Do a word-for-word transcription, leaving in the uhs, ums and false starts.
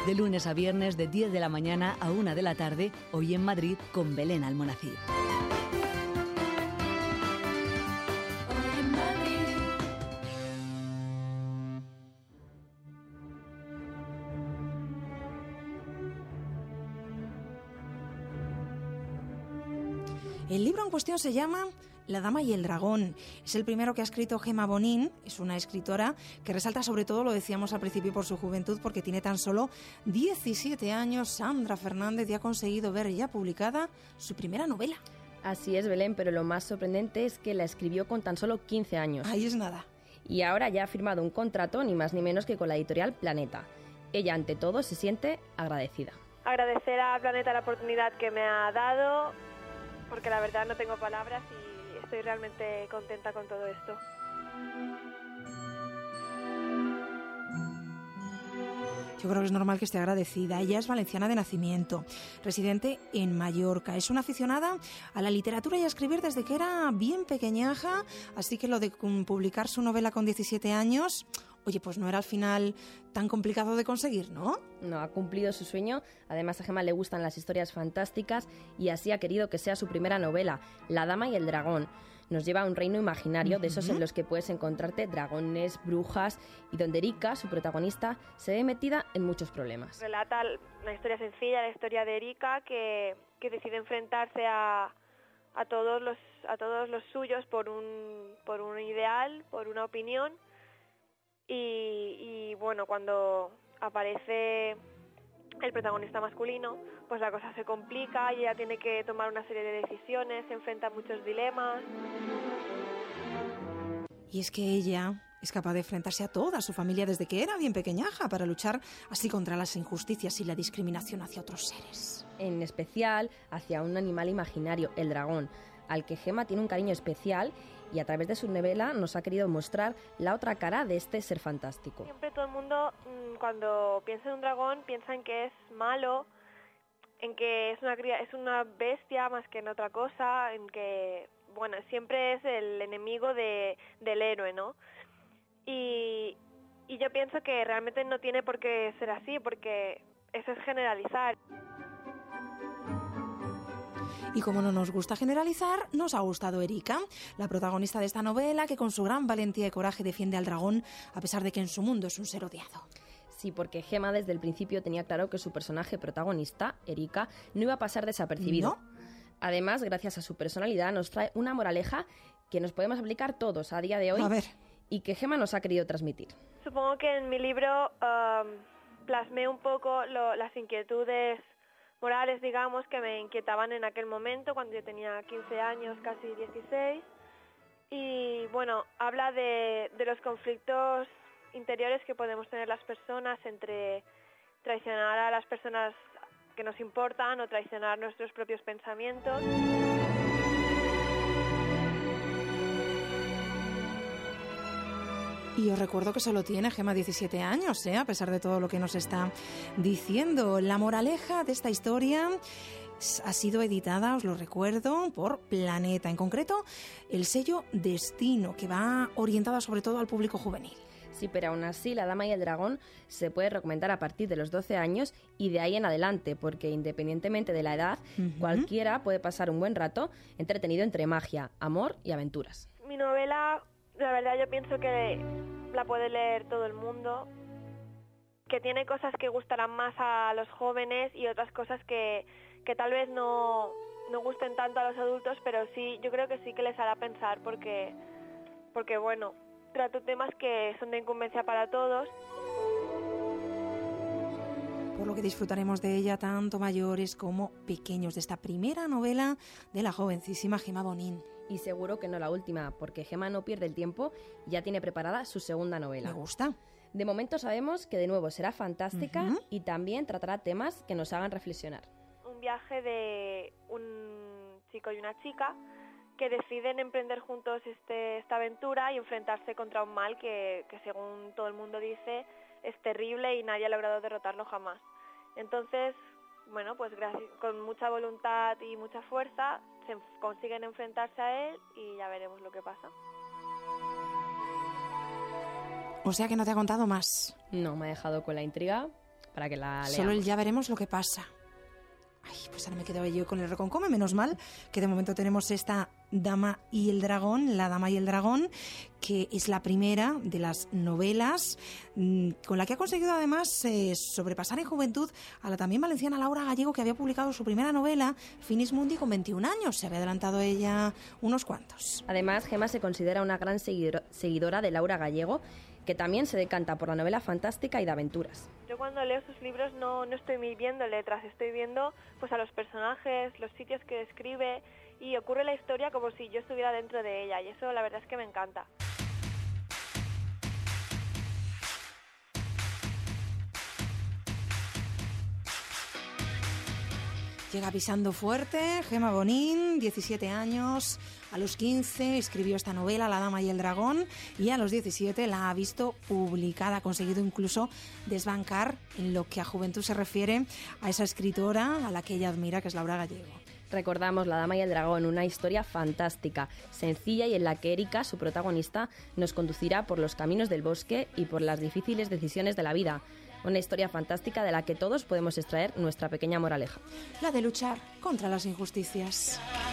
de lunes a viernes de diez de la mañana a una de la tarde, hoy en Madrid con Belén Almonacid. El libro en cuestión se llama La dama y el dragón. Es el primero que ha escrito Gemma Bonín. Es una escritora que resalta sobre todo, lo decíamos al principio, por su juventud, porque tiene tan solo diecisiete años. Sandra Fernández, y ha conseguido ver ya publicada su primera novela. Así es, Belén, pero lo más sorprendente es que la escribió con tan solo quince años. Ahí es nada. Y ahora ya ha firmado un contrato, ni más ni menos que con la editorial Planeta. Ella, ante todo, se siente agradecida. Agradecer a Planeta la oportunidad que me ha dado, porque la verdad no tengo palabras y estoy realmente contenta con todo esto. Yo creo que es normal que esté agradecida. Ella es valenciana de nacimiento, residente en Mallorca. Es una aficionada a la literatura y a escribir desde que era bien pequeñaja, así que lo de publicar su novela con diecisiete años, oye, pues no era al final tan complicado de conseguir, ¿no? No, ha cumplido su sueño. Además, a Gemma le gustan las historias fantásticas y así ha querido que sea su primera novela, La dama y el dragón. Nos lleva a un reino imaginario, uh-huh. de esos en los que puedes encontrarte dragones, brujas, y donde Erika, su protagonista, se ve metida en muchos problemas. Relata una historia sencilla, la historia de Erika, que, que decide enfrentarse a, a, todos los, a todos los suyos por un, por un ideal, por una opinión. Y, y bueno, cuando aparece el protagonista masculino, pues la cosa se complica y ella tiene que tomar una serie de decisiones, se enfrenta a muchos dilemas. Y es que ella es capaz de enfrentarse a toda su familia desde que era bien pequeñaja para luchar así contra las injusticias y la discriminación hacia otros seres. En especial hacia un animal imaginario, el dragón, al que Gemma tiene un cariño especial, y a través de su novela nos ha querido mostrar la otra cara de este ser fantástico. Siempre todo el mundo, cuando piensa en un dragón, piensa en que es malo, en que es una, es una bestia más que en otra cosa, en que, bueno, siempre es el enemigo de, del héroe, ¿no? Y, y yo pienso que realmente no tiene por qué ser así, porque eso es generalizar. Y como no nos gusta generalizar, nos ha gustado Erika, la protagonista de esta novela, que con su gran valentía y coraje defiende al dragón, a pesar de que en su mundo es un ser odiado. Sí, porque Gemma desde el principio tenía claro que su personaje protagonista, Erika, no iba a pasar desapercibido. ¿No? Además, gracias a su personalidad, nos trae una moraleja que nos podemos aplicar todos a día de hoy. A ver. Y que Gemma nos ha querido transmitir. Supongo que en mi libro um, plasmé un poco lo, las inquietudes morales, digamos, que me inquietaban en aquel momento, cuando yo tenía quince años, casi dieciséis. Y bueno, habla de, de los conflictos interiores que podemos tener las personas entre traicionar a las personas que nos importan o traicionar nuestros propios pensamientos. Y os recuerdo que solo tiene Gemma diecisiete años, ¿eh? A pesar de todo lo que nos está diciendo. La moraleja de esta historia ha sido editada, os lo recuerdo, por Planeta. En concreto, el sello Destino, que va orientada sobre todo al público juvenil. Sí, pero aún así, La dama y el dragón se puede recomendar a partir de los doce años y de ahí en adelante, porque independientemente de la edad, uh-huh. cualquiera puede pasar un buen rato entretenido entre magia, amor y aventuras. Mi novela, la verdad, yo pienso que la puede leer todo el mundo, que tiene cosas que gustarán más a los jóvenes y otras cosas que, que tal vez no, no gusten tanto a los adultos, pero sí, yo creo que sí que les hará pensar, porque, porque bueno, trato temas que son de incumbencia para todos. Por lo que disfrutaremos de ella tanto mayores como pequeños, de esta primera novela de la jovencísima Gemma Bonín. Y seguro que no la última, porque Gemma no pierde el tiempo y ya tiene preparada su segunda novela. Me gusta. De momento sabemos que de nuevo será fantástica uh-huh. y también tratará temas que nos hagan reflexionar. Un viaje de un chico y una chica que deciden emprender juntos este, esta aventura y enfrentarse contra un mal que, que según todo el mundo dice es terrible y nadie ha logrado derrotarlo jamás. Entonces, bueno, pues gracias, con mucha voluntad y mucha fuerza se consiguen enfrentarse a él y ya veremos lo que pasa. O sea que no te ha contado más. No, me ha dejado con la intriga. para que la leamos. Solo el ya veremos lo que pasa. Ay, pues ahora me quedaba yo con el reconcome, menos mal que de momento tenemos esta Dama y el dragón, La Dama y el dragón, que es la primera de las novelas mmm, con la que ha conseguido además eh, sobrepasar en juventud a la también valenciana Laura Gallego, que había publicado su primera novela, Finis Mundi, con veintiún años. Se había adelantado ella unos cuantos. Además, Gemma se considera una gran seguidor- seguidora de Laura Gallego, que también se decanta por la novela fantástica y de aventuras. Yo cuando leo sus libros no, no estoy viendo letras, estoy viendo pues a los personajes, los sitios que describe, y ocurre la historia como si yo estuviera dentro de ella, y eso la verdad es que me encanta. Llega pisando fuerte Gemma Bonín, diecisiete años. A los quince escribió esta novela, La Dama y el dragón, y a los diecisiete la ha visto publicada. Ha conseguido incluso desbancar en lo que a juventud se refiere a esa escritora a la que ella admira, que es Laura Gallego. Recordamos La Dama y el dragón, una historia fantástica, sencilla y en la que Erika, su protagonista, nos conducirá por los caminos del bosque y por las difíciles decisiones de la vida. Una historia fantástica de la que todos podemos extraer nuestra pequeña moraleja. La de luchar contra las injusticias.